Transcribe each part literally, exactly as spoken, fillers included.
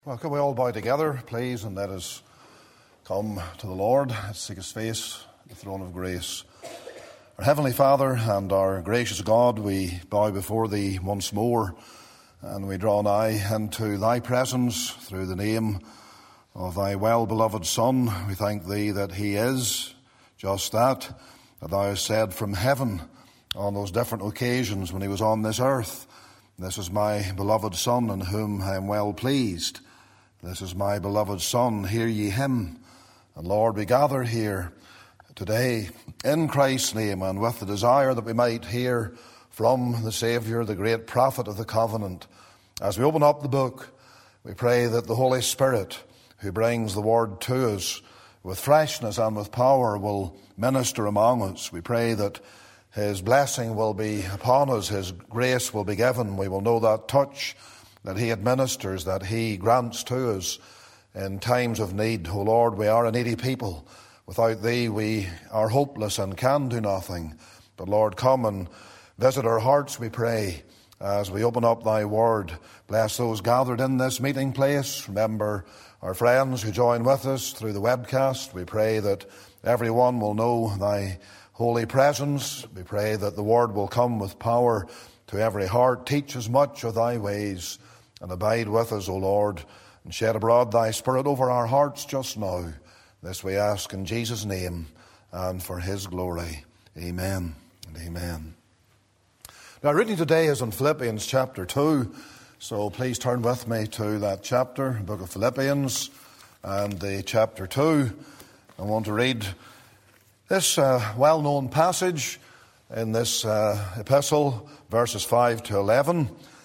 Well, can we all bow together, please, and let us come to the Lord. Let's seek His face, the throne of grace. Our Heavenly Father and our gracious God, we bow before Thee once more, and we draw nigh into Thy presence through the name of Thy well-beloved Son. We thank Thee that He is just that, that Thou hast said from heaven on those different occasions when He was on this earth, "This is my beloved Son, in whom I am well pleased. This is my beloved Son, hear ye him." And Lord, we gather here today in Christ's name and with the desire that we might hear from the Saviour, the great prophet of the covenant. As we open up the book, we pray that the Holy Spirit, who brings the word to us with freshness and with power, will minister among us. We pray that His blessing will be upon us, His grace will be given. We will know that touch that He administers, that He grants to us in times of need. O Lord, we are a needy people. Without Thee we are hopeless and can do nothing. But Lord, come and visit our hearts, we pray, as we open up Thy word. Bless those gathered in this meeting place. Remember our friends who join with us through the webcast. We pray that everyone will know Thy holy presence. We pray that the word will come with power to every heart. Teach us much of Thy ways, and abide with us, O Lord, and shed abroad Thy Spirit over our hearts just now. This we ask in Jesus' name and for His glory. Amen and amen. Now, our reading today is in Philippians chapter two, so please turn with me to that chapter, the book of Philippians, and the chapter two. I want to read this uh, well-known passage in this uh, epistle, verses five to eleven.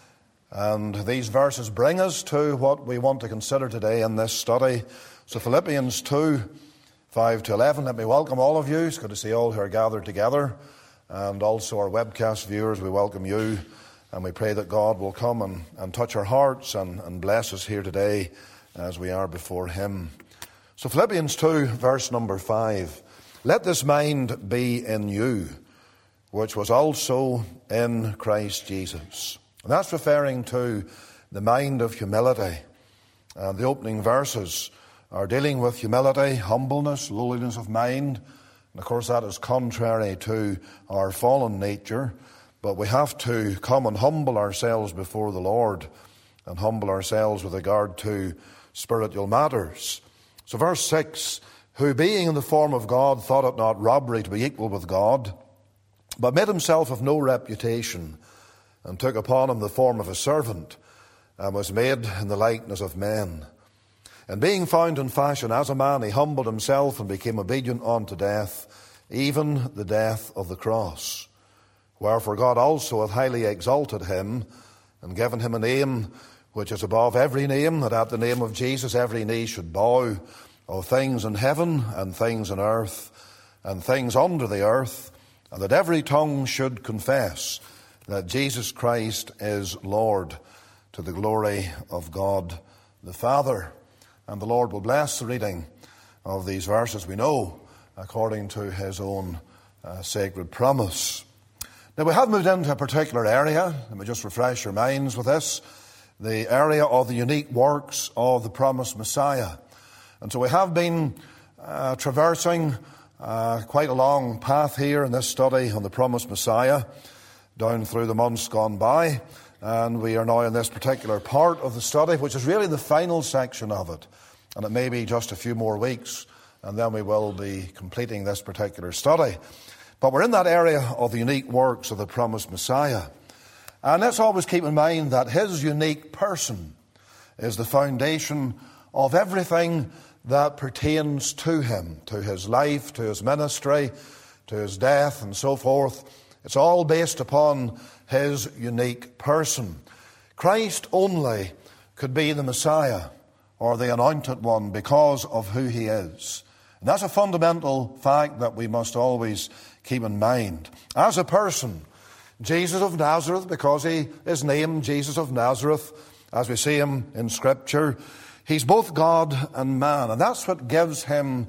And these verses bring us to what we want to consider today in this study. So Philippians two, five to eleven. Let me welcome all of you. It's good to see all who are gathered together. And also our webcast viewers, we welcome you. And we pray that God will come and, and touch our hearts and, and bless us here today as we are before Him. So Philippians two, verse number five. "Let this mind be in you, which was also in Christ Jesus." And that's referring to the mind of humility. And the opening verses are dealing with humility, humbleness, lowliness of mind. And of course that is contrary to our fallen nature. But we have to come and humble ourselves before the Lord, and humble ourselves with regard to spiritual matters. So verse six, "Who being in the form of God thought it not robbery to be equal with God, but made Himself of no reputation, and took upon Him the form of a servant, and was made in the likeness of men. And being found in fashion as a man, He humbled Himself and became obedient unto death, even the death of the cross. Wherefore God also hath highly exalted Him, and given Him a name which is above every name, that at the name of Jesus every knee should bow, of things in heaven and things in earth and things under the earth, and that every tongue should confess that Jesus Christ is Lord, to the glory of God the Father." And the Lord will bless the reading of these verses, we know, according to His own uh, sacred promise. Now, we have moved into a particular area. Let me just refresh your minds with this. The area of the unique works of the promised Messiah. And so we have been uh, traversing uh, quite a long path here in this study on the promised Messiah, down through the months gone by, and we are now in this particular part of the study, which is really the final section of it. And it may be just a few more weeks, and then we will be completing this particular study. But we're in that area of the unique works of the promised Messiah. And let's always keep in mind that His unique person is the foundation of everything that pertains to Him, to His life, to His ministry, to His death, and so forth. It's all based upon His unique person. Christ only could be the Messiah, or the Anointed One, because of who He is. And that's a fundamental fact that we must always keep in mind. As a person, Jesus of Nazareth, because He is named Jesus of Nazareth, as we see Him in Scripture, He's both God and man. And that's what gives Him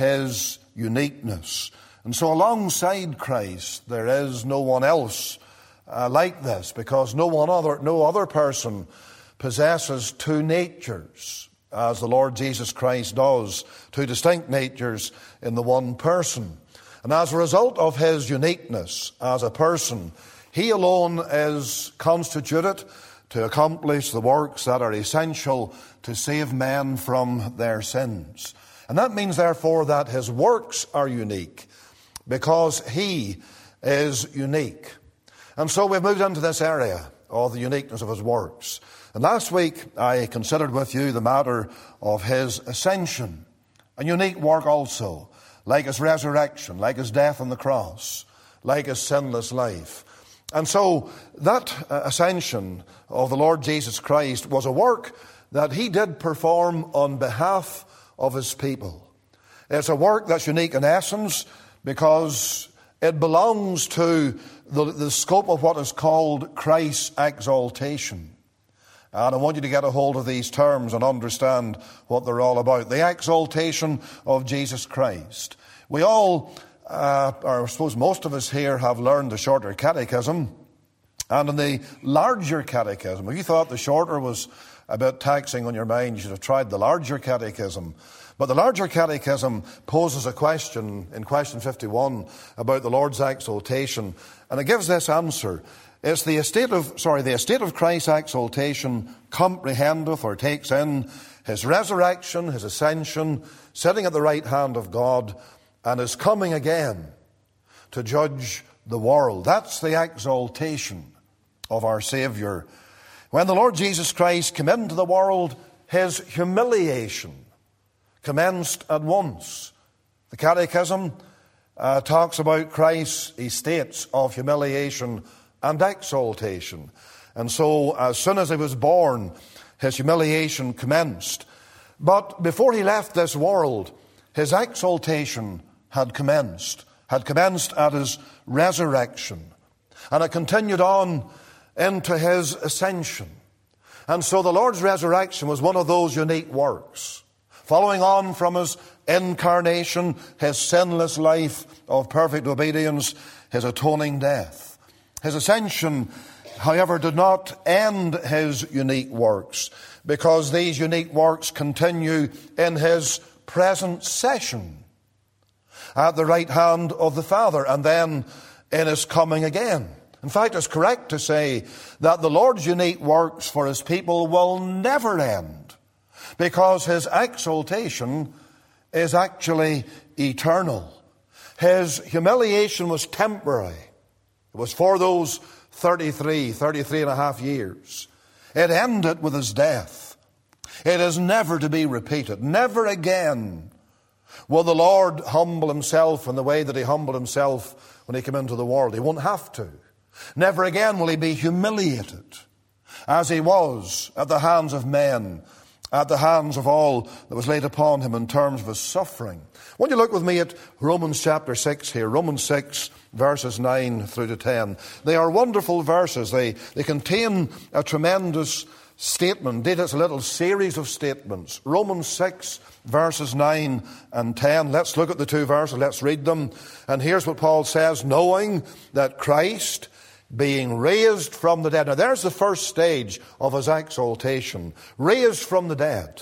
His uniqueness. And so alongside Christ, there is no one else uh, like this, because no one other, no other person possesses two natures, as the Lord Jesus Christ does, two distinct natures in the one person. And as a result of his uniqueness as a person, he alone is constituted to accomplish the works that are essential to save men from their sins. And that means, therefore, that his works are unique because he is unique. And so we've moved into this area of the uniqueness of his works. And last week I considered with you the matter of his ascension, a unique work also, like his resurrection, like his death on the cross, like his sinless life. And so that uh, ascension of the Lord Jesus Christ was a work that he did perform on behalf of his people. It's a work that's unique in essence because it belongs to the, the scope of what is called Christ's exaltation. And I want you to get a hold of these terms and understand what they're all about. The exaltation of Jesus Christ. We all, uh, or I suppose most of us here, have learned the shorter catechism. And in the larger catechism, if you thought the shorter was a bit taxing on your mind, you should have tried the larger catechism. But the larger catechism poses a question in question fifty-one about the Lord's exaltation. And it gives this answer. It's the estate of, sorry, the estate of Christ's exaltation comprehendeth or takes in his resurrection, his ascension, sitting at the right hand of God, and is coming again to judge the world. That's the exaltation of our Savior. When the Lord Jesus Christ came into the world, his humiliation commenced at once. The Catechism uh, talks about Christ's estates of humiliation and exaltation. And so as soon as he was born, his humiliation commenced. But before he left this world, his exaltation had commenced, had commenced at his resurrection. And it continued on into his ascension. And so the Lord's resurrection was one of those unique works. Following on from his incarnation, his sinless life of perfect obedience, his atoning death. His ascension, however, did not end his unique works, because these unique works continue in his present session at the right hand of the Father, and then in his coming again. In fact, it's correct to say that the Lord's unique works for his people will never end, because his exaltation is actually eternal. His humiliation was temporary. It was for those thirty-three, thirty-three and a half years. It ended with his death. It is never to be repeated. Never again will the Lord humble himself in the way that he humbled himself when he came into the world. He won't have to. Never again will he be humiliated as he was at the hands of men, at the hands of all that was laid upon him in terms of his suffering. Won't you look with me at Romans chapter six here, Romans six, verses nine through to ten. They are wonderful verses. They, they contain a tremendous statement. Indeed, it's a little series of statements. Romans six, verses nine and ten. Let's look at the two verses. Let's read them. And here's what Paul says, knowing that Christ, being raised from the dead. Now there's the first stage of his exaltation. Raised from the dead.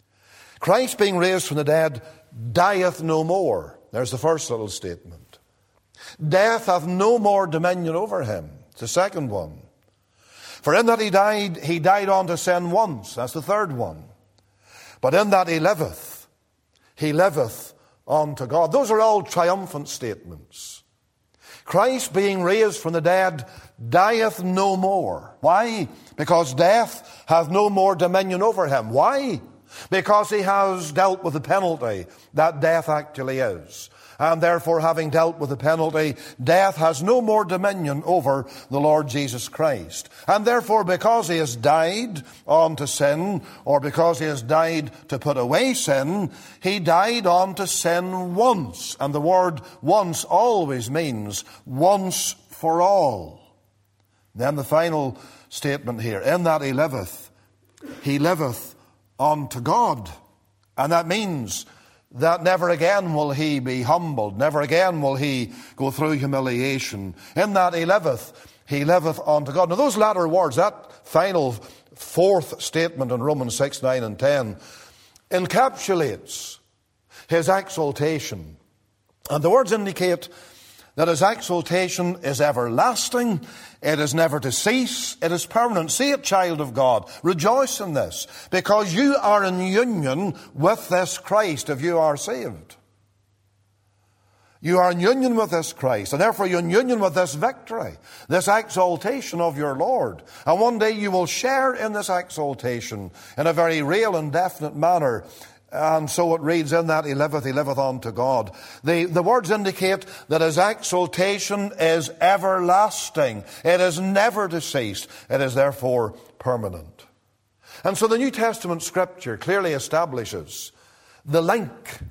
Christ being raised from the dead dieth no more. There's the first little statement. Death hath no more dominion over him. It's the second one. For in that he died, he died unto sin once. That's the third one. But in that he liveth, he liveth unto God. Those are all triumphant statements. Christ being raised from the dead dieth no more. Why? Because death hath no more dominion over him. Why? Because he has dealt with the penalty that death actually is. And therefore, having dealt with the penalty, death has no more dominion over the Lord Jesus Christ. And therefore, because he has died unto sin, or because he has died to put away sin, he died unto sin once. And the word once always means once for all. Then the final statement here, in that he liveth, he liveth unto God. And that means that never again will he be humbled. Never again will he go through humiliation. In that he liveth, he liveth unto God. Now those latter words, that final fourth statement in Romans six, nine and ten encapsulates his exaltation. And the words indicate that his exaltation is everlasting, it is never to cease, it is permanent. See it, child of God, rejoice in this, because you are in union with this Christ if you are saved. You are in union with this Christ, and therefore you're in union with this victory, this exaltation of your Lord. And one day you will share in this exaltation in a very real and definite manner. And so it reads, in that he liveth, he liveth unto God. The, the words indicate that his exaltation is everlasting. It is never to cease. It is therefore permanent. And so the New Testament scripture clearly establishes the link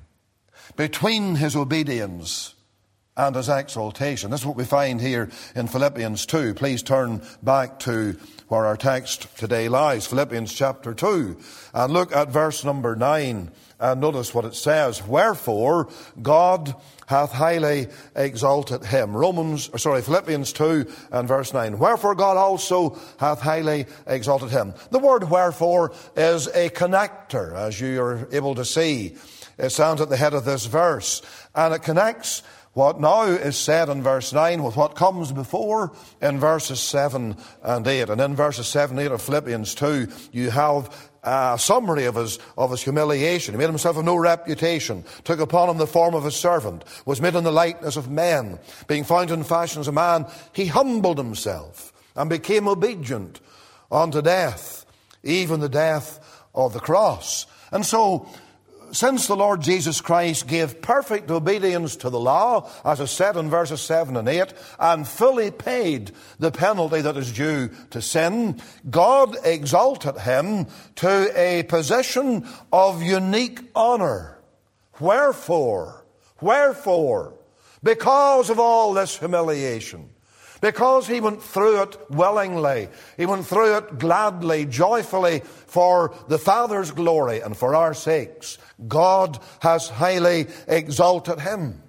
between his obedience and his exaltation. This is what we find here in Philippians two. Please turn back to where our text today lies, Philippians chapter two, and look at verse number nine, and notice what it says. Wherefore God hath highly exalted him. Romans, sorry, Philippians two and verse nine. Wherefore God also hath highly exalted him. The word wherefore is a connector, as you are able to see. It sounds at the head of this verse, and it connects what now is said in verse nine with what comes before in verses seven and eight. And in verses seven and eight of Philippians two, you have a summary of his, of his humiliation. He made himself of no reputation, took upon him the form of a servant, was made in the likeness of men. Being found in fashion as a man, he humbled himself and became obedient unto death, even the death of the cross. And so, since the Lord Jesus Christ gave perfect obedience to the law, as is said in verses seven and eight, and fully paid the penalty that is due to sin, God exalted him to a position of unique honor. Wherefore? Wherefore? Because of all this humiliation. Because he went through it willingly. He went through it gladly, joyfully, for the Father's glory and for our sakes. God has highly exalted him.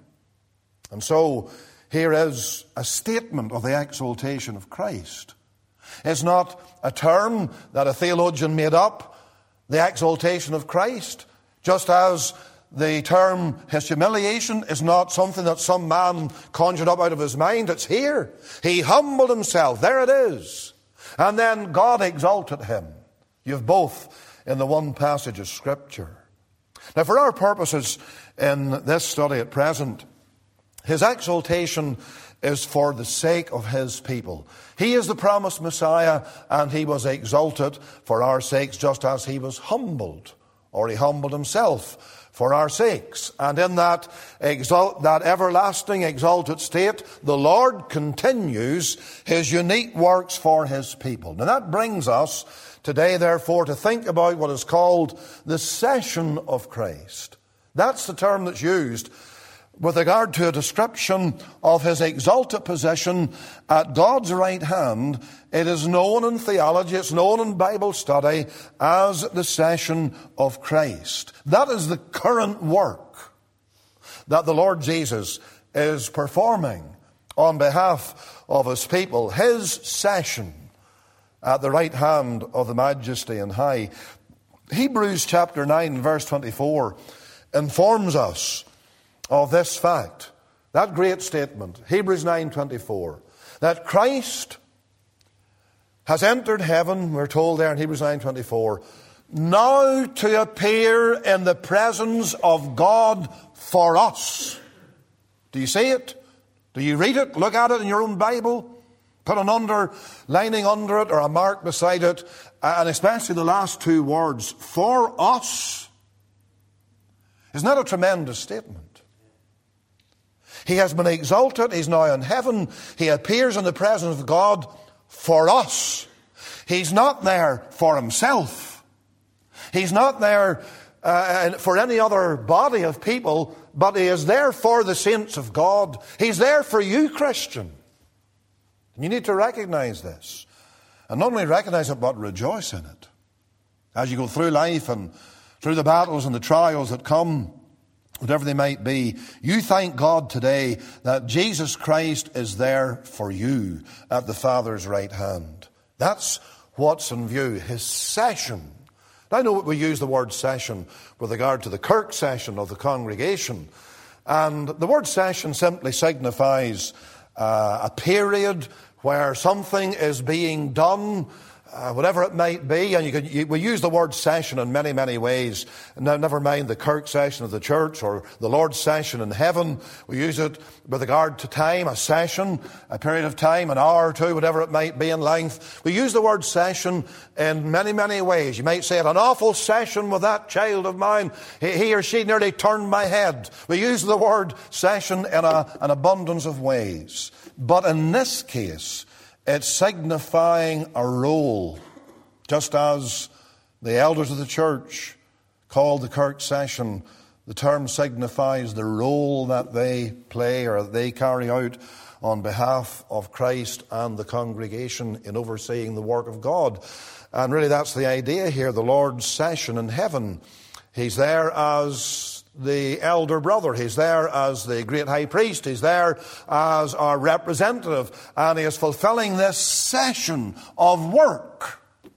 And so, here is a statement of the exaltation of Christ. It's not a term that a theologian made up, the exaltation of Christ, just as the term his humiliation is not something that some man conjured up out of his mind. It's here. He humbled himself. There it is. And then God exalted him. You have both in the one passage of Scripture. Now, for our purposes in this study at present, his exaltation is for the sake of his people. He is the promised Messiah, and he was exalted for our sakes, just as he was humbled, or he humbled himself for our sakes. And in that exalt, that everlasting exalted state, the Lord continues his unique works for his people. Now that brings us today, therefore, to think about what is called the session of Christ. That's the term that's used with regard to a description of his exalted position at God's right hand. It is known in theology, it's known in Bible study as the session of Christ. That is the current work that the Lord Jesus is performing on behalf of his people. His session at the right hand of the Majesty and High. Hebrews chapter nine, verse twenty-four informs us of this fact, that great statement, Hebrews nine twenty-four, that Christ has entered heaven, we're told there in Hebrews nine twenty-four, now to appear in the presence of God for us. Do you see it? Do you read it? Look at it in your own Bible. Put an underlining under it or a mark beside it, and especially the last two words, for us. Isn't that a tremendous statement? He has been exalted. He's now in heaven. He appears in the presence of God for us. He's not there for himself. He's not there uh, for any other body of people, but he is there for the saints of God. He's there for you, Christian. And you need to recognize this. And not only recognize it, but rejoice in it. As you go through life and through the battles and the trials that come, whatever they might be, you thank God today that Jesus Christ is there for you at the Father's right hand. That's what's in view? His session. Now, I know we use the word session with regard to the kirk session of the congregation. And the word session simply signifies uh, a period where something is being done, uh, whatever it might be. And you can, you, we use the word session in many, many ways. Now, never mind the kirk session of the church or the Lord's session in heaven. We use it with regard to time, a session, a period of time, an hour or two, whatever it might be in length. We use the word session in many, many ways. You might say it, an awful session with that child of mine. He, he or she nearly turned my head. We use the word session in a, an abundance of ways. But in this case, it's signifying a role, just as the elders of the church called the kirk session. The term signifies the role that they play or that they carry out on behalf of Christ and the congregation in overseeing the work of God. And really that's the idea here, the Lord's session in heaven. He's there as the elder brother. He's there as the great high priest. He's there as our representative. And he is fulfilling this session of work,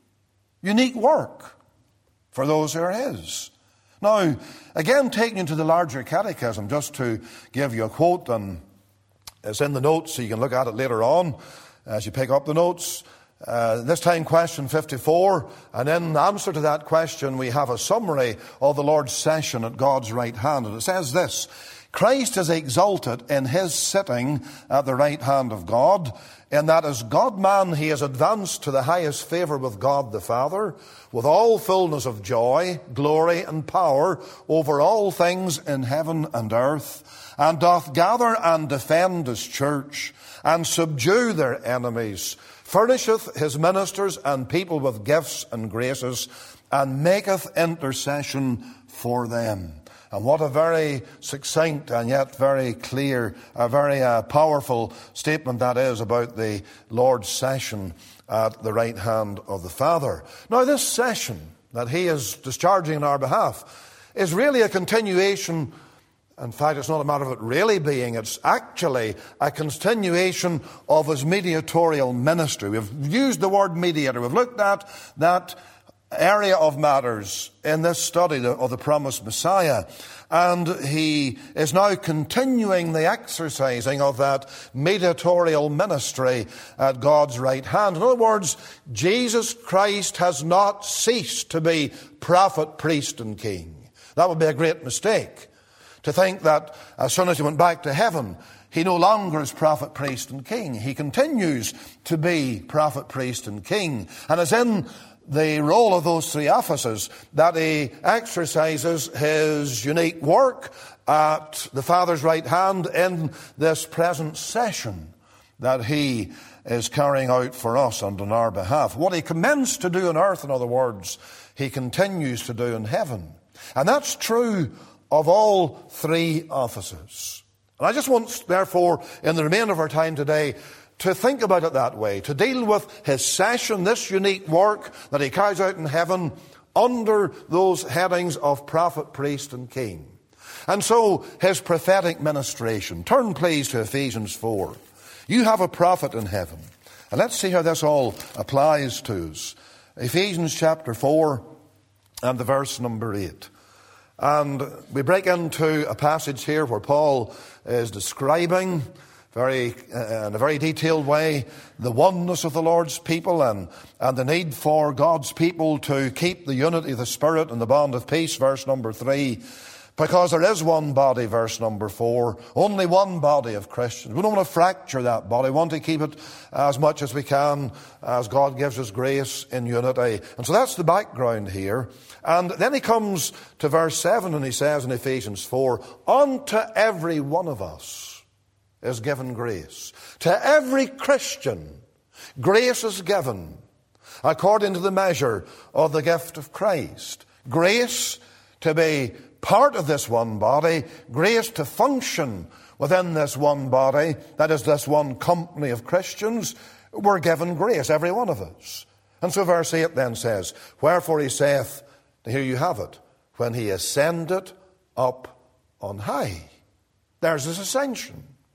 unique work, for those who are his. Now, again, taking you to the larger catechism, just to give you a quote, and it's in the notes so you can look at it later on as you pick up the notes. Uh, this time question fifty-four, and in answer to that question we have a summary of the Lord's session at God's right hand. And it says this: Christ is exalted in his sitting at the right hand of God, in that as God-man he is advanced to the highest favour with God the Father, with all fullness of joy, glory and power over all things in heaven and earth, and doth gather and defend his church, and subdue their enemies, furnisheth his ministers and people with gifts and graces, and maketh intercession for them. And what a very succinct and yet very clear, a very uh, powerful statement that is about the Lord's session at the right hand of the Father. Now, this session that he is discharging on our behalf is really a continuation. In fact, it's not a matter of it really being. It's actually a continuation of his mediatorial ministry. We've used the word mediator. We've looked at that area of matters in this study of the promised Messiah. And he is now continuing the exercising of that mediatorial ministry at God's right hand. In other words, Jesus Christ has not ceased to be prophet, priest, and king. That would be a great mistake, to think that as soon as he went back to heaven, he no longer is prophet, priest, and king. He continues to be prophet, priest, and king. And is in the role of those three offices that he exercises his unique work at the Father's right hand in this present session that he is carrying out for us and on our behalf. What he commenced to do on earth, in other words, he continues to do in heaven. And that's true of all three offices. And I just want, therefore, in the remainder of our time today, to think about it that way, to deal with his session, this unique work that he carries out in heaven, under those headings of prophet, priest, and king. And so, his prophetic ministration. Turn, please, to Ephesians four. You have a prophet in heaven. And let's see how this all applies to us. Ephesians chapter four and the verse number eight. And we break into a passage here where Paul is describing very, uh, in a very detailed way the oneness of the Lord's people and, and the need for God's people to keep the unity of the Spirit and the bond of peace, verse number three. Because there is one body, verse number four, only one body of Christians. We don't want to fracture that body. We want to keep it as much as we can as God gives us grace in unity. And so that's the background here. And then he comes to verse seven and he says in Ephesians four, unto every one of us is given grace. To every Christian, grace is given according to the measure of the gift of Christ. Grace to be part of this one body, grace to function within this one body, that is this one company of Christians. We're given grace, every one of us. And so verse eight then says, wherefore he saith, here you have it, when he ascended up on high. There's his ascension.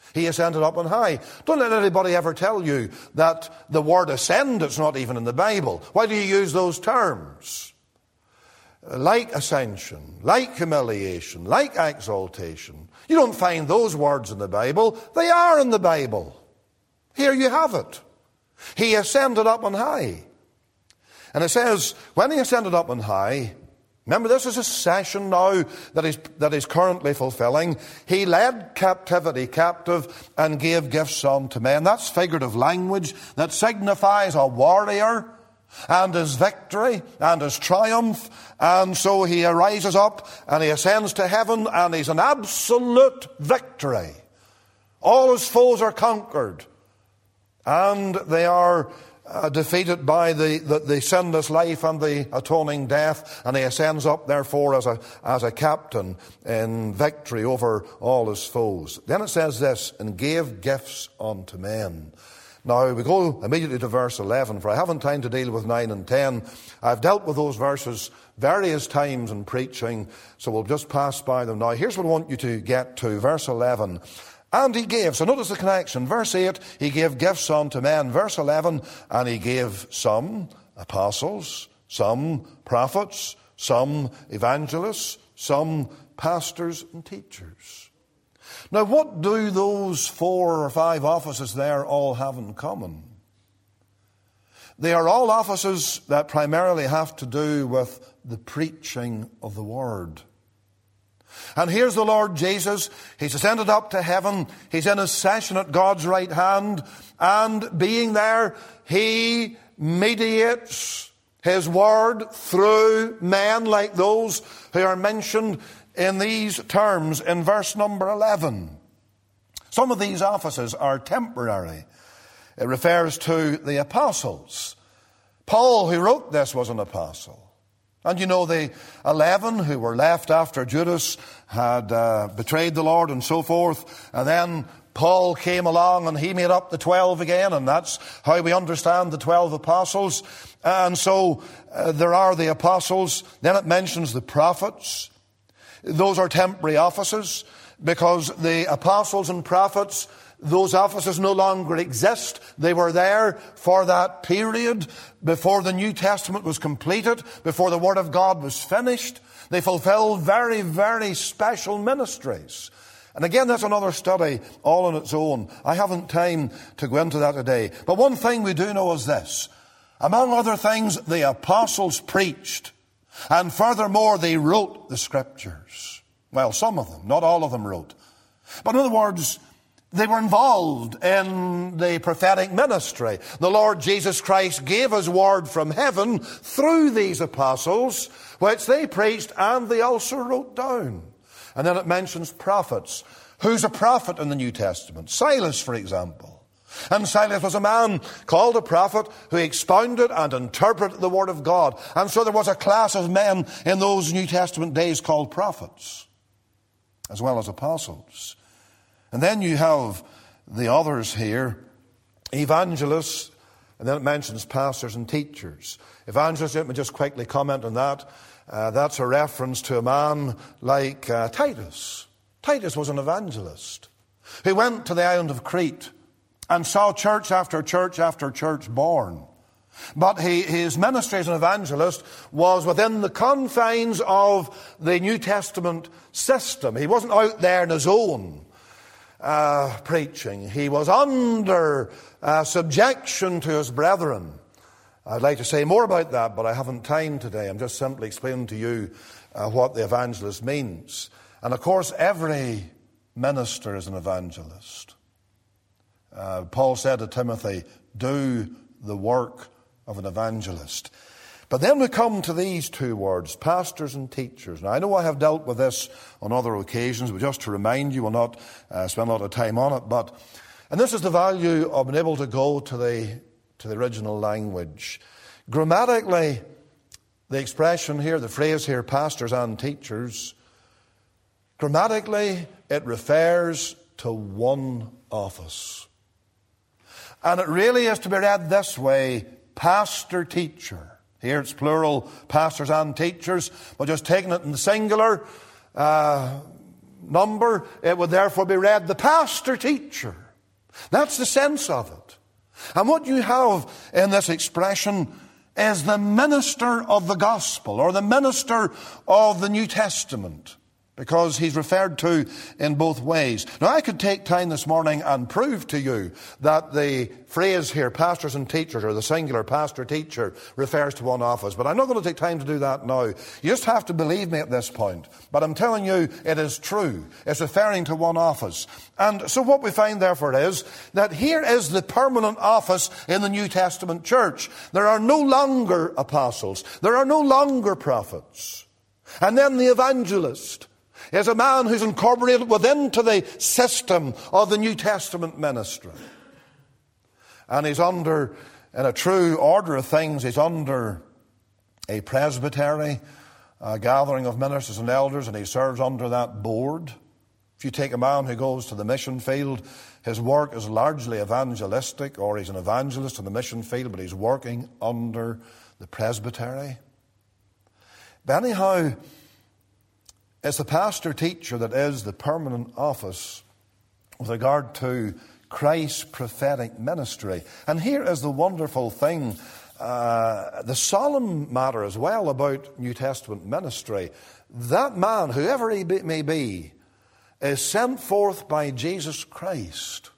He ascended up on high. Don't let anybody ever tell you that the word ascend, it's not even in the Bible. Why do you use those terms? Like ascension, like humiliation, like exaltation. You don't find those words in the Bible. They are in the Bible. Here you have it. He ascended up on high. And it says, when he ascended up on high, remember this is a session now that he's, that he's currently fulfilling. He led captivity captive and gave gifts unto men. That's figurative language that signifies a warrior and his victory and his triumph. And so he arises up and he ascends to heaven, and he's an absolute victory. All his foes are conquered, and they are uh, defeated by the, the, the sinless life and the atoning death. And he ascends up, therefore, as a, as a captain in victory over all his foes. Then it says this, and gave gifts unto men. Now, we go immediately to verse eleven, for I haven't time to deal with nine and ten. I've dealt with those verses various times in preaching, so we'll just pass by them now. Here's what I want you to get to, verse eleven. And he gave, so notice the connection. Verse eight, he gave gifts unto men. Verse eleven, and he gave some apostles, some prophets, some evangelists, some pastors and teachers. Now, what do those four or five offices there all have in common? They are all offices that primarily have to do with the preaching of the Word. And here's the Lord Jesus. He's ascended up to heaven. He's in his session at God's right hand. And being there, he mediates his Word through men like those who are mentioned in these terms in verse number eleven. Some of these offices are temporary. It refers to the apostles. Paul, who wrote this, was an apostle. And you know, the eleven who were left after Judas had uh, betrayed the Lord and so forth. And then Paul came along and he made up the twelve again. And that's how we understand the twelve apostles. And so uh, there are the apostles. Then it mentions the prophets. Those are temporary offices, because the apostles and prophets, those offices no longer exist. They were there for that period before the New Testament was completed, before the Word of God was finished. They fulfilled very, very special ministries. And again, that's another study all on its own. I haven't time to go into that today. But one thing we do know is this. Among other things, the apostles preached. And furthermore, they wrote the Scriptures. Well, some of them, not all of them wrote. But in other words, they were involved in the prophetic ministry. The Lord Jesus Christ gave his word from heaven through these apostles, which they preached and they also wrote down. And then it mentions prophets. Who's a prophet in the New Testament? Silas, for example. And Silas was a man called a prophet who expounded and interpreted the Word of God. And so there was a class of men in those New Testament days called prophets, as well as apostles. And then you have the others here, evangelists, and then it mentions pastors and teachers. Evangelists, let me just quickly comment on that. Uh, that's a reference to a man like uh, Titus. Titus was an evangelist who went to the island of Crete and saw church after church after church born. But he, his ministry as an evangelist was within the confines of the New Testament system. He wasn't out there on his own uh, preaching. He was under uh, subjection to his brethren. I'd like to say more about that, but I haven't time today. I'm just simply explaining to you uh, what the evangelist means. And of course, every minister is an evangelist. Uh, Paul said to Timothy, do the work of an evangelist. But then we come to these two words, pastors and teachers. Now, I know I have dealt with this on other occasions, but just to remind you, we'll not uh, spend a lot of time on it. But, and this is the value of being able to go to the, to the original language. Grammatically, the expression here, the phrase here, pastors and teachers, grammatically, it refers to one office. And it really is to be read this way, pastor-teacher. Here it's plural, pastors and teachers, but just taking it in the singular, uh, number, it would therefore be read, the pastor teacher. That's the sense of it. And what you have in this expression is the minister of the gospel, or the minister of the New Testament, because he's referred to in both ways. Now, I could take time this morning and prove to you that the phrase here, pastors and teachers, or the singular pastor-teacher, refers to one office. But I'm not going to take time to do that now. You just have to believe me at this point. But I'm telling you, it is true. It's referring to one office. And so what we find, therefore, is that here is the permanent office in the New Testament church. There are no longer apostles. There are no longer prophets. And then the evangelist is a man who's incorporated within to the system of the New Testament ministry. And he's under, in a true order of things, he's under a presbytery, a gathering of ministers and elders, and he serves under that board. If you take a man who goes to the mission field, his work is largely evangelistic, or he's an evangelist in the mission field, but he's working under the presbytery. But anyhow, it's the pastor-teacher that is the permanent office with regard to Christ's prophetic ministry. And here is the wonderful thing, uh, the solemn matter as well about New Testament ministry. That man, whoever he be, may be, is sent forth by Jesus Christ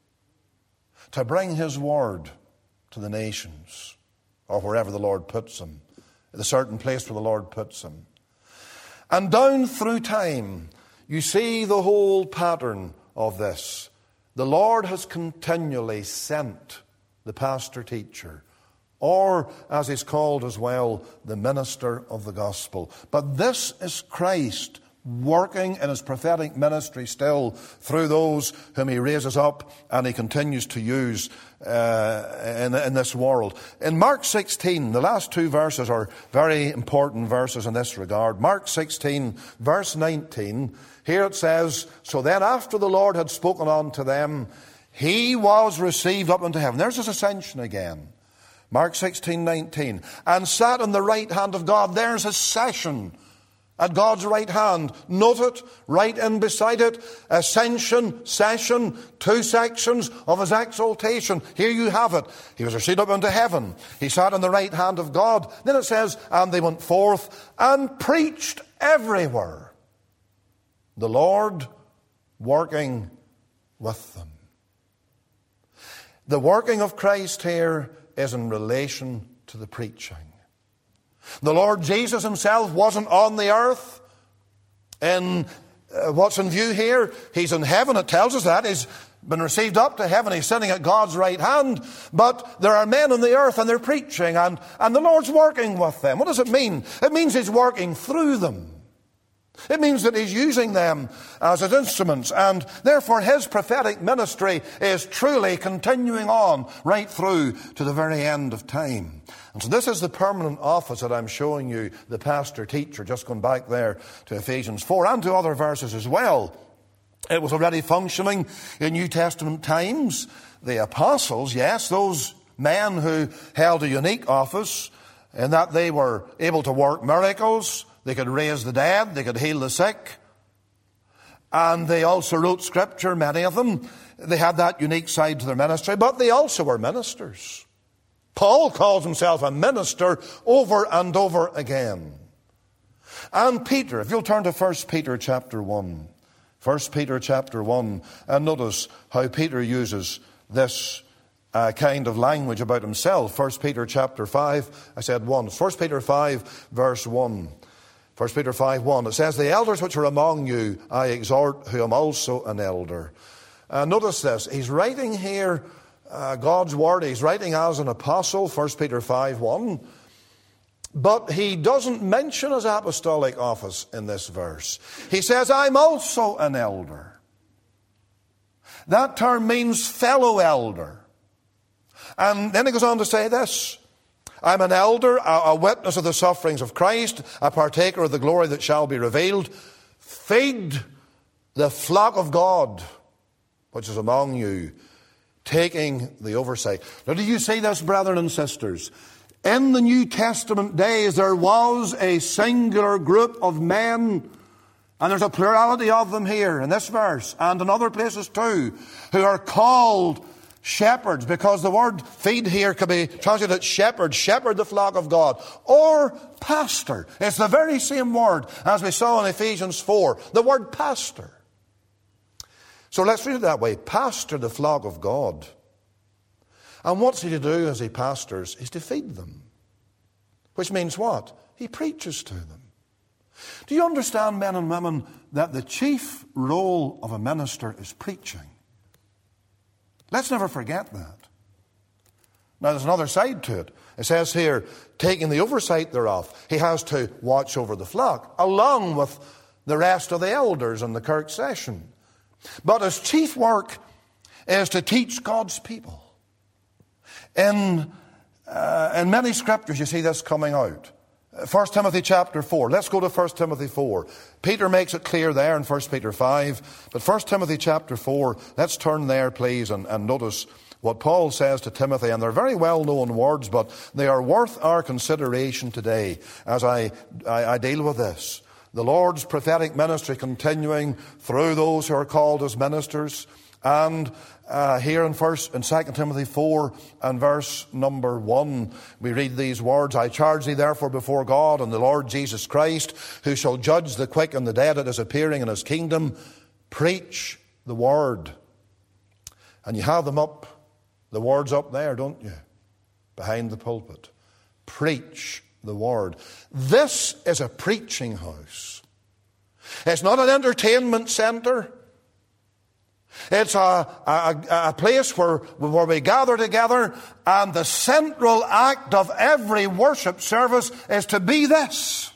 to bring his word to the nations, or wherever the Lord puts him, the certain place where the Lord puts him. And down through time, you see the whole pattern of this. The Lord has continually sent the pastor-teacher, or, as he's called as well, the minister of the gospel. But this is Christ working in his prophetic ministry still through those whom he raises up and he continues to use uh, in, in this world. In Mark sixteen, the last two verses are very important verses in this regard. Mark sixteen, verse nineteen, here it says, "So then after the Lord had spoken unto them, he was received up into heaven." There's his ascension again. Mark sixteen, nineteen. "And sat on the right hand of God." There's his session at God's right hand. Note it, right in beside it, ascension, session, two sections of his exaltation. Here you have it. He was received up into heaven. He sat on the right hand of God. Then it says, "And they went forth and preached everywhere, the Lord working with them." The working of Christ here is in relation to the preaching. The Lord Jesus himself wasn't on the earth in uh, what's in view here. He's in heaven, it tells us that. He's been received up to heaven. He's sitting at God's right hand. But there are men on the earth and they're preaching, and, and the Lord's working with them. What does it mean? It means he's working through them. It means that he's using them as his instruments, and therefore his prophetic ministry is truly continuing on right through to the very end of time. And so this is the permanent office that I'm showing you, the pastor-teacher, just going back there to Ephesians four and to other verses as well. It was already functioning in New Testament times. The apostles, yes, those men who held a unique office in that they were able to work miracles. They could raise the dead, they could heal the sick, and they also wrote scripture, many of them. They had that unique side to their ministry, but they also were ministers. Paul calls himself a minister over and over again. And Peter, if you'll turn to First Peter chapter one. First Peter chapter one, and notice how Peter uses this uh, kind of language about himself. First Peter chapter five, I said one. First Peter five, verse one. First Peter five, one, it says, "The elders which are among you I exhort, who am also an elder." Uh, notice this. He's writing here uh, God's word. He's writing as an apostle, First Peter five, one. But he doesn't mention his apostolic office in this verse. He says, "I'm also an elder." That term means fellow elder. And then he goes on to say this, "I'm an elder, a witness of the sufferings of Christ, a partaker of the glory that shall be revealed. Feed the flock of God, which is among you, taking the oversight." Now, do you see this, brethren and sisters? In the New Testament days, there was a singular group of men And there's a plurality of them here in this verse and in other places too, who are called shepherds, because the word feed here could be translated shepherd, shepherd the flock of God, or pastor. It's the very same word as we saw in Ephesians four, the word pastor. So let's read it that way, pastor the flock of God. And what's he to do as he pastors? Is to feed them. Which means what? He preaches to them. Do you understand, men and women, that the chief role of a minister is preaching? Let's never forget that. Now, there's another side to it. It says here, taking the oversight thereof. He has to watch over the flock, along with the rest of the elders in the Kirk session. But his chief work is to teach God's people. In, uh, in many scriptures, you see this coming out. First Timothy chapter four. Let's go to First Timothy four. Peter makes it clear there in First Peter five. But First Timothy chapter four, let's turn there, please, and, and notice what Paul says to Timothy. And they're very well-known words, but they are worth our consideration today as I, I, I deal with this. The Lord's prophetic ministry continuing through those who are called as ministers. And uh, here in First and Second Timothy four and verse number one, we read these words: I charge thee therefore before God and the Lord Jesus Christ, who shall judge the quick and the dead at his appearing in his kingdom, preach the word. And you have them up, the words up there, don't you? Behind the pulpit. Preach the word. This is a preaching house. It's not an entertainment centre. It's a, a, a place where, where we gather together, and the central act of every worship service is to be this.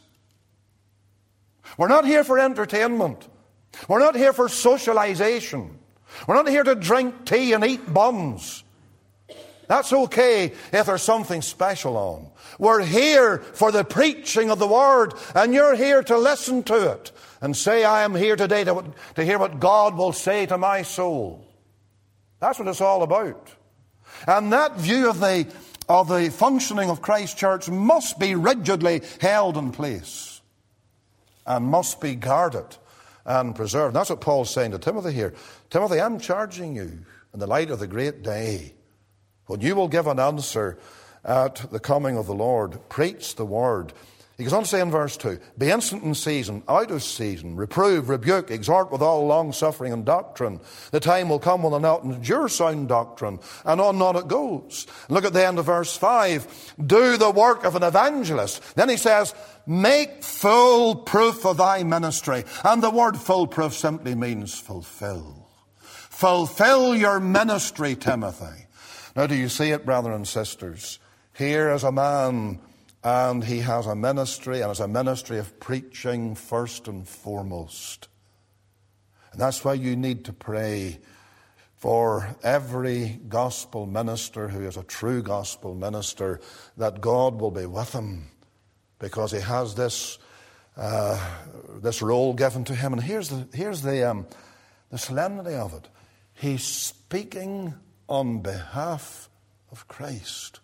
We're not here for entertainment. We're not here for socialization. We're not here to drink tea and eat buns. That's okay if there's something special on. We're here for the preaching of the word, and you're here to listen to it and say, I am here today to, to hear what God will say to my soul. That's what it's all about. And that view of the, of the functioning of Christ Church must be rigidly held in place and must be guarded and preserved. That's what Paul's saying to Timothy here. Timothy, I'm charging you in the light of the great day, when you will give an answer at the coming of the Lord, preach the word. He goes on to say in verse two, be instant in season, out of season, reprove, rebuke, exhort with all long suffering and doctrine. The time will come when they'll not endure sound doctrine, and on and on it goes. Look at the end of verse five, do the work of an evangelist. Then he says, make full proof of thy ministry. And the word full proof simply means fulfill. Fulfill your ministry, Timothy. Now, do you see it, brothers and sisters? Here is a man, and he has a ministry, and it's a ministry of preaching first and foremost. And that's why you need to pray for every gospel minister who is a true gospel minister, that God will be with him, because he has this uh, this role given to him. And here's the here's the um, the solemnity of it. He's speaking on behalf of Christ.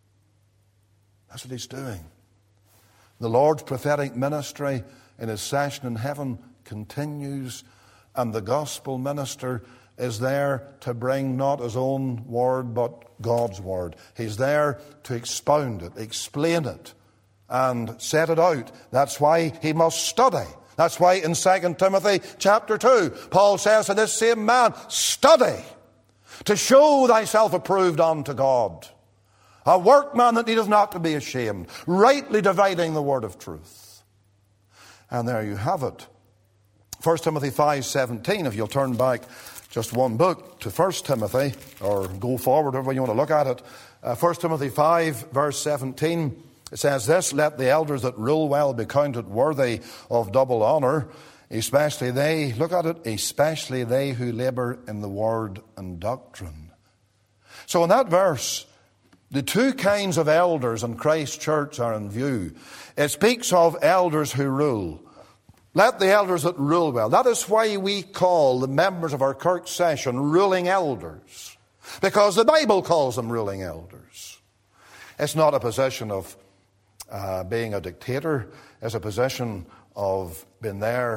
That's what he's doing. The Lord's prophetic ministry in his session in heaven continues, and the gospel minister is there to bring not his own word but God's word. He's there to expound it, explain it, and set it out. That's why he must study. That's why in Second Timothy chapter two, Paul says to this same man, study to show thyself approved unto God, a workman that needeth not to be ashamed, rightly dividing the word of truth. And there you have it. First Timothy five seventeen, if you'll turn back just one book to First Timothy, or go forward, however you want to look at it. Uh, First Timothy five, verse seventeen, it says this, let the elders that rule well be counted worthy of double honour, especially they, look at it, especially they who labour in the word and doctrine. So in that verse, the two kinds of elders in Christ's church are in view. It speaks of elders who rule. Let the elders that rule well. That is why we call the members of our Kirk session ruling elders, because the Bible calls them ruling elders. It's not a position of uh, being a dictator. It's a position of being there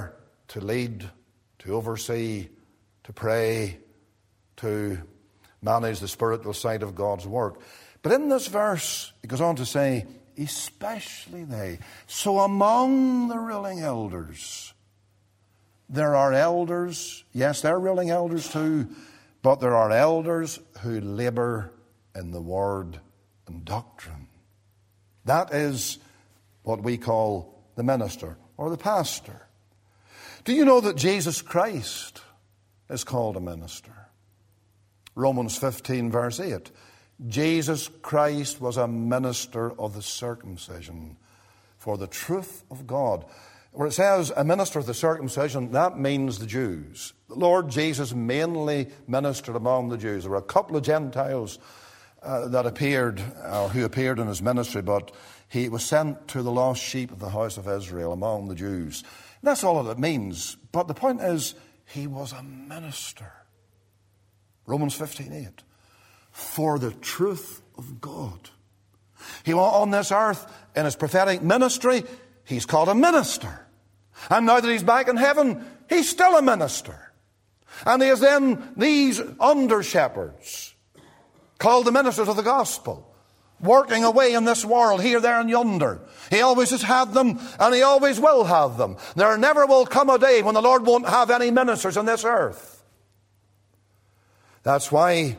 to lead, to oversee, to pray, to manage the spiritual side of God's work. But in this verse, it goes on to say, especially they. So among the ruling elders, there are elders, yes, they're ruling elders too, but there are elders who labor in the word and doctrine. That is what we call the minister or the pastor. Do you know that Jesus Christ is called a minister? Romans fifteen verse eight. Jesus Christ was a minister of the circumcision for the truth of God. Where it says a minister of the circumcision, that means the Jews. The Lord Jesus mainly ministered among the Jews. There were a couple of Gentiles uh, that appeared, or who appeared in his ministry, but he was sent to the lost sheep of the house of Israel among the Jews. That's all that it means. But the point is, he was a minister. Romans fifteen eight. For the truth of God. He was on this earth in his prophetic ministry. He's called a minister. And now that he's back in heaven, he's still a minister. And he has then these under-shepherds, called the ministers of the gospel, working away in this world, here, there, and yonder. He always has had them, and he always will have them. There never will come a day when the Lord won't have any ministers on this earth. That's why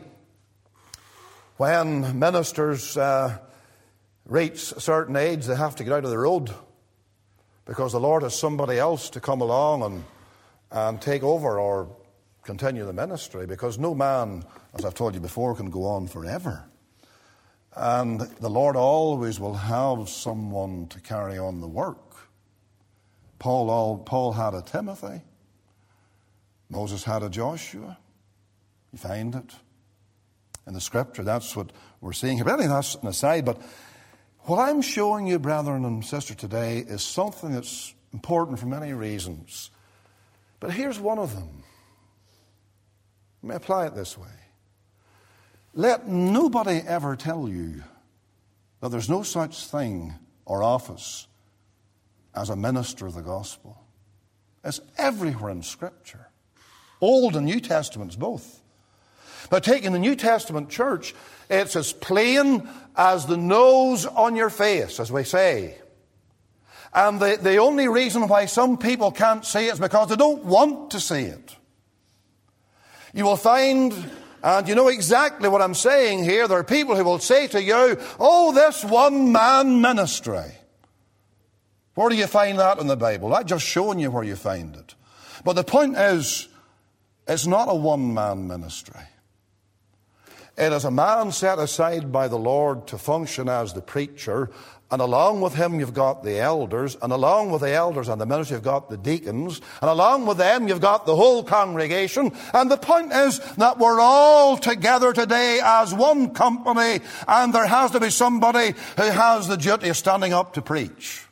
when ministers uh, reach a certain age, they have to get out of the road, because the Lord has somebody else to come along and, and take over or continue the ministry, because no man, as I've told you before, can go on forever. And the Lord always will have someone to carry on the work. Paul, all, Paul had a Timothy. Moses had a Joshua. You find it in the Scripture. That's what we're seeing here. But anyway, that's an aside. But what I'm showing you, brethren and sisters, today is something that's important for many reasons. But here's one of them. Let me apply it this way. Let nobody ever tell you that there's no such thing or office as a minister of the gospel. It's everywhere in Scripture. Old and New Testaments both. But taking the New Testament church, it's as plain as the nose on your face, as we say. And the, the only reason why some people can't see it is because they don't want to see it. You will find, and you know exactly what I'm saying here, there are people who will say to you, oh, this one-man ministry. Where do you find that in the Bible? I'm just showing you where you find it. But the point is, it's not a one-man ministry. It is a man set aside by the Lord to function as the preacher, and along with him you've got the elders, and along with the elders and the ministry you've got the deacons, and along with them you've got the whole congregation. And the point is that we're all together today as one company, and there has to be somebody who has the duty of standing up to preach.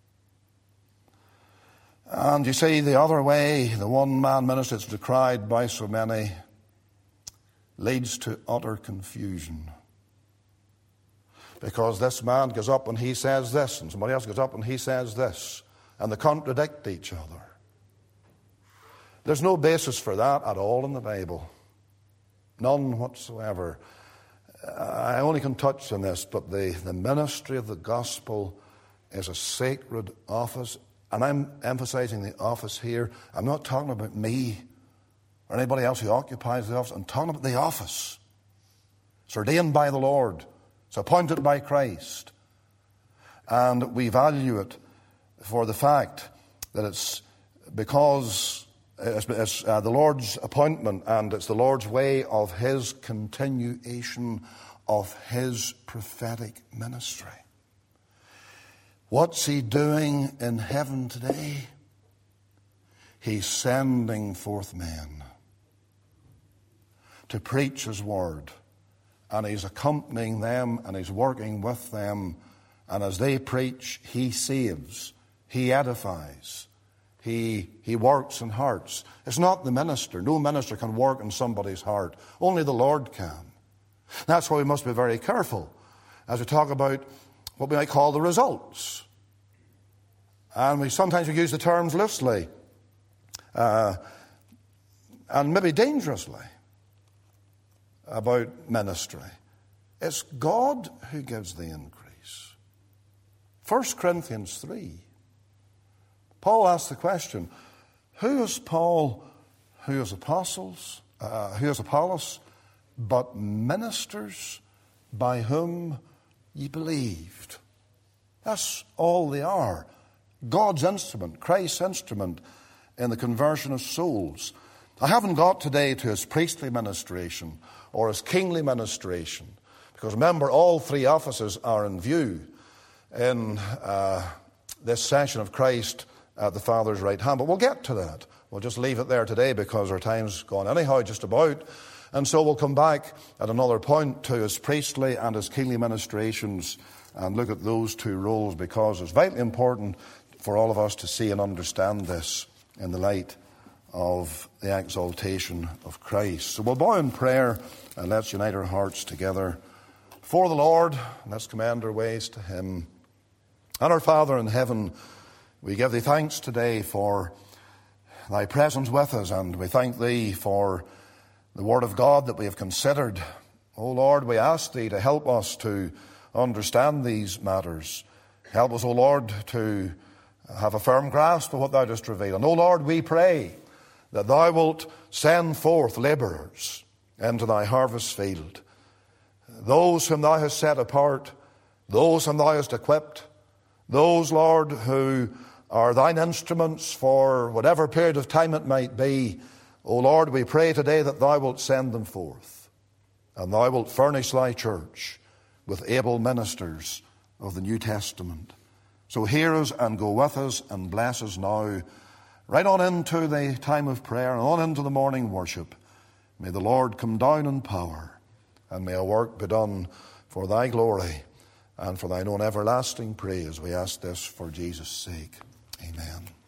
And you see, the other way, the one-man ministry that's decried by so many, leads to utter confusion. Because this man goes up and he says this, and somebody else goes up and he says this, and they contradict each other. There's no basis for that at all in the Bible. None whatsoever. I only can touch on this, but the, the ministry of the gospel is a sacred office. And I'm emphasizing the office here. I'm not talking about me or anybody else who occupies the office. I'm talking about the office. It's ordained by the Lord. It's appointed by Christ. And we value it for the fact that it's because it's, it's uh, the Lord's appointment, and it's the Lord's way of His continuation of His prophetic ministry. What's He doing in heaven today? He's sending forth men to preach His word. And He's accompanying them, and He's working with them. And as they preach, He saves, He edifies, He, he works in hearts. It's not the minister. No minister can work in somebody's heart. Only the Lord can. That's why we must be very careful as we talk about what we might call the results. And we sometimes we use the terms loosely. uh, and maybe dangerously, about ministry. It's God who gives the increase. First Corinthians three. Paul asked the question, who is Paul, who is apostles, uh, who is Apollos, but ministers by whom ye believed? That's all they are. God's instrument, Christ's instrument in the conversion of souls. I haven't got today to his priestly ministration or his kingly ministration, because remember, all three offices are in view in uh, this session of Christ at the Father's right hand. But we'll get to that. We'll just leave it there today because our time's gone anyhow, just about. And so we'll come back at another point to his priestly and his kingly ministrations and look at those two roles, because it's vitally important for all of us to see and understand this in the light of the exaltation of Christ. So we'll bow in prayer and let's unite our hearts together for the Lord. Let's commend our ways to him. And our Father in heaven, we give thee thanks today for thy presence with us, and we thank thee for the word of God that we have considered. O Lord, we ask thee to help us to understand these matters. Help us, O Lord, to have a firm grasp of what thou dost reveal. And, O Lord, we pray that thou wilt send forth labourers into thy harvest field, those whom thou hast set apart, those whom thou hast equipped, those, Lord, who are thine instruments for whatever period of time it might be. O Lord, we pray today that thou wilt send them forth, and thou wilt furnish thy church with able ministers of the New Testament. So hear us and go with us and bless us now, right on into the time of prayer and on into the morning worship. May the Lord come down in power, and may a work be done for thy glory and for thine own everlasting praise. We ask this for Jesus' sake. Amen.